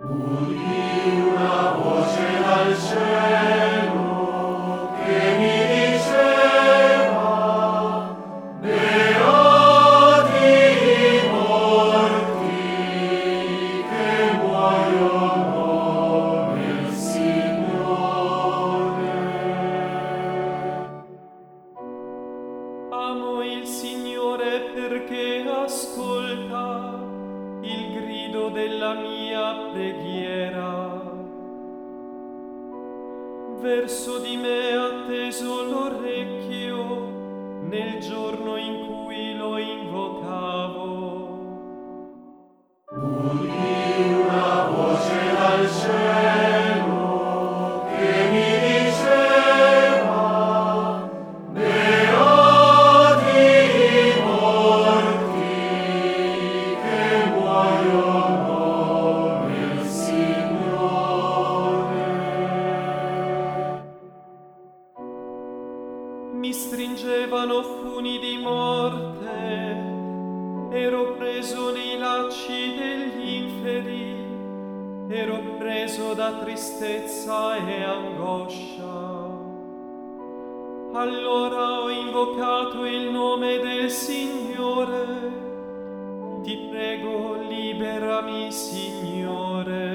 Udì una voce dal cielo che mi diceva: beati i morti che muoiono nel Signore. Amo il Signore perché ascolta il grido della mia preghiera. Verso di me ha teso l'orecchio nel giorno in cui lo invocavo. Udì una voce dal cielo che mi diceva: beati i morti che muoiono nel Signore. Mi stringevano funi di morte, ero preso nei lacci degli inferi, ero preso da tristezza e angoscia. Allora ho invocato il nome del Signore. Ti prego, liberami, Signore.